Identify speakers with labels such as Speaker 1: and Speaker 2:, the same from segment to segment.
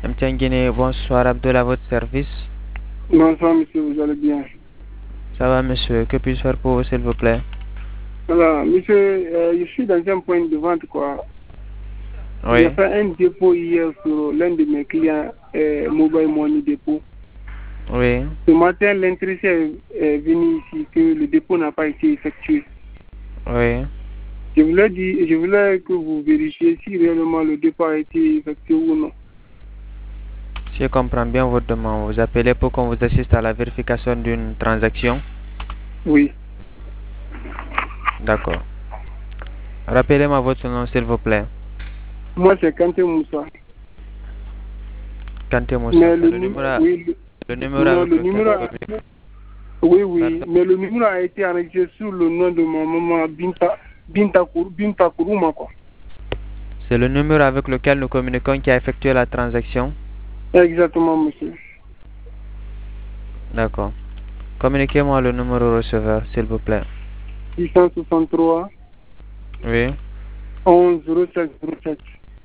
Speaker 1: MTN Guinée, bonsoir Abdul, à votre service.
Speaker 2: Bonsoir monsieur, vous allez bien?
Speaker 1: Ça va monsieur, que puis-je faire pour vous s'il vous plaît?
Speaker 2: Voilà, monsieur, je suis dans un point de vente quoi.
Speaker 1: Oui.
Speaker 2: J'ai fait un dépôt hier sur l'un de mes clients, Mobile Money Dépôt.
Speaker 1: Oui.
Speaker 2: Ce matin, l'intéressé est venu ici que le dépôt n'a pas été effectué.
Speaker 1: Oui.
Speaker 2: Je voulais que vous vérifiez si réellement le dépôt a été effectué ou non.
Speaker 1: Si je comprends bien votre demande, vous appelez pour qu'on vous assiste à la vérification d'une transaction?
Speaker 2: Oui.
Speaker 1: D'accord. Rappelez-moi votre nom s'il vous plaît.
Speaker 2: Moi, c'est Kanté Moussa.
Speaker 1: Kanté Moussa.
Speaker 2: Mais
Speaker 1: Le numéro,
Speaker 2: oui,
Speaker 1: le numéro
Speaker 2: non,
Speaker 1: avec
Speaker 2: le
Speaker 1: lequel
Speaker 2: numéro,
Speaker 1: vous communiquez.
Speaker 2: oui,
Speaker 1: Pardon?
Speaker 2: mais le numéro a été enregistré sous le nom de ma maman Binta Kourouma, quoi.
Speaker 1: C'est le numéro avec lequel nous communiquons qui a effectué la transaction?
Speaker 2: Exactement, monsieur.
Speaker 1: D'accord. Communiquez-moi le numéro receveur s'il vous plaît.
Speaker 2: 663
Speaker 1: Oui.
Speaker 2: 11 07 07.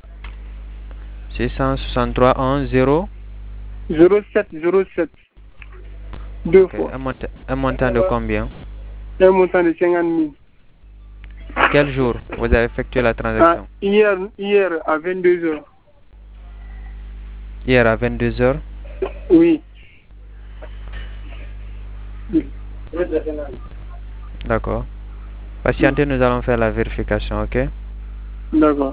Speaker 1: 663 11 0.
Speaker 2: 07 07. Deux
Speaker 1: Okay.
Speaker 2: fois.
Speaker 1: Un montant de combien?
Speaker 2: Un montant de 50 000.
Speaker 1: Quel jour vous avez effectué la transaction?
Speaker 2: Hier à 22 heures.
Speaker 1: Hier à 22 heures?
Speaker 2: Oui.
Speaker 1: D'accord. Patientez, nous allons faire la vérification, ok?
Speaker 2: D'accord.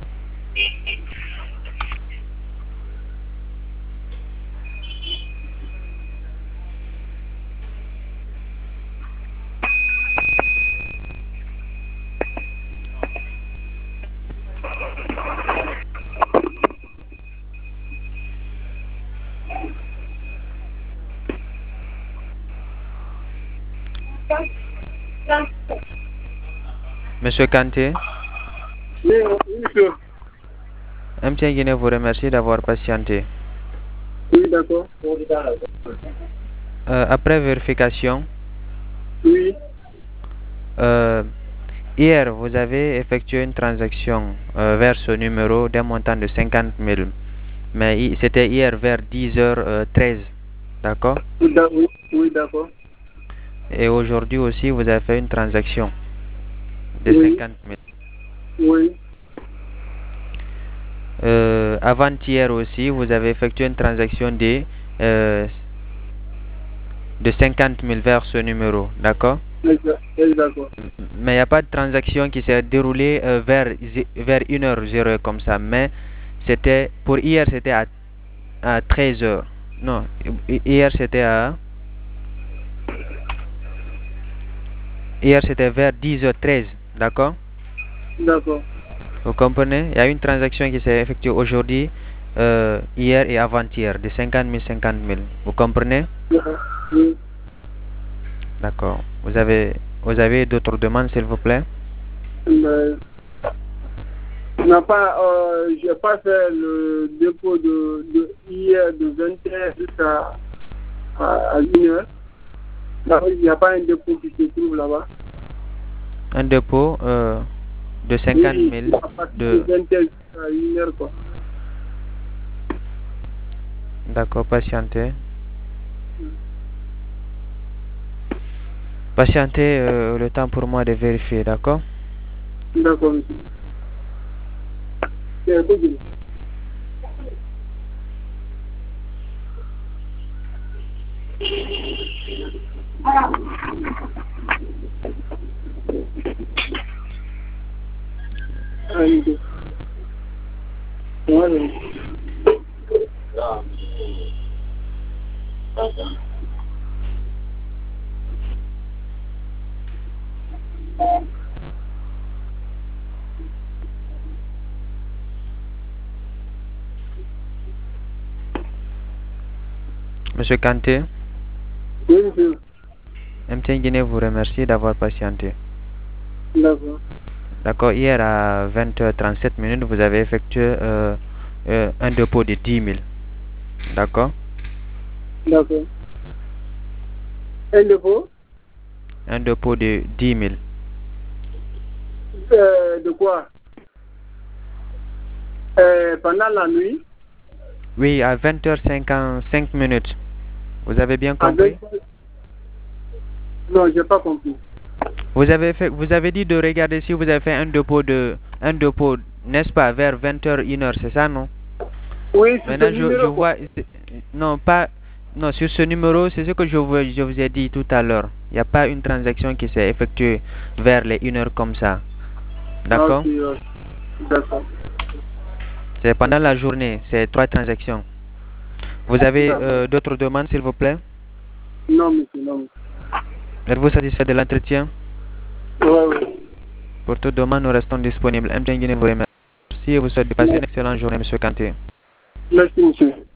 Speaker 1: Monsieur Kanté,
Speaker 2: Oui, monsieur.
Speaker 1: MTN Guinée vous remercie d'avoir patienté.
Speaker 2: Oui, d'accord.
Speaker 1: Après vérification,
Speaker 2: Oui.
Speaker 1: hier vous avez effectué une transaction vers ce numéro d'un montant de 50 000. Mais c'était hier vers 10h13, d'accord?
Speaker 2: Oui, d'accord.
Speaker 1: Et aujourd'hui aussi vous avez fait une transaction de
Speaker 2: Oui.
Speaker 1: 50 000.
Speaker 2: Oui.
Speaker 1: Avant-hier aussi, vous avez effectué une transaction de 50 000 vers ce numéro, d'accord?
Speaker 2: D'accord.
Speaker 1: Mais il n'y a pas de transaction qui s'est déroulée vers 1h0 comme ça. Mais c'était pour hier, c'était à 13h. Non, hier c'était vers 10h13, d'accord?
Speaker 2: D'accord.
Speaker 1: Vous comprenez? Il y a une transaction qui s'est effectuée aujourd'hui, hier et avant-hier, de 50 000, 50 000. Vous comprenez?
Speaker 2: Oui.
Speaker 1: D'accord. Vous avez d'autres demandes, s'il vous plaît?
Speaker 2: Mais, j'ai pas fait le dépôt de hier de 21 jusqu'à 1h. Là, il n'y a pas un dépôt qui se trouve là-bas.
Speaker 1: Un dépôt de 50
Speaker 2: Oui,
Speaker 1: 000
Speaker 2: à partir de
Speaker 1: de...
Speaker 2: 21 jusqu'à 1h, quoi.
Speaker 1: D'accord, patientez. Patientez le temps pour moi de vérifier, d'accord?
Speaker 2: D'accord, monsieur. C'est un peu bien. Allez, voilà.
Speaker 1: Monsieur Kanté,
Speaker 2: Oui, monsieur.
Speaker 1: MTN Guinée vous remercie d'avoir patienté.
Speaker 2: D'accord.
Speaker 1: D'accord, hier à 20h37 minutes, vous avez effectué un dépôt de 10 000. D'accord?
Speaker 2: D'accord. Un dépôt
Speaker 1: Un dépôt de 10 000.
Speaker 2: de quoi? Pendant la nuit?
Speaker 1: Oui, à 20h55 minutes. Vous avez bien compris?
Speaker 2: Non, j'ai pas compris.
Speaker 1: Vous avez dit de regarder si vous avez fait un dépôt, n'est-ce pas, vers 20h, 1h, c'est ça, non?
Speaker 2: Oui, sur ce
Speaker 1: Maintenant, je
Speaker 2: numéro.
Speaker 1: vois, non, pas, non, sur ce numéro, c'est ce que je vous ai dit tout à l'heure. Il n'y a pas une transaction qui s'est effectuée vers les 1h comme ça.
Speaker 2: Ah,
Speaker 1: D'accord?
Speaker 2: ok, d'accord.
Speaker 1: C'est pendant la journée, c'est 3 transactions. Vous avez
Speaker 2: D'accord.
Speaker 1: d'autres demandes, s'il vous plaît?
Speaker 2: Non, monsieur, non, monsieur.
Speaker 1: Êtes-vous satisfait de l'entretien?
Speaker 2: Ouais, ouais.
Speaker 1: Pour toute demande, nous restons disponibles. M. Tenguine vous remercie et vous souhaite de passer une excellente journée, Monsieur Kanté.
Speaker 2: Merci, monsieur.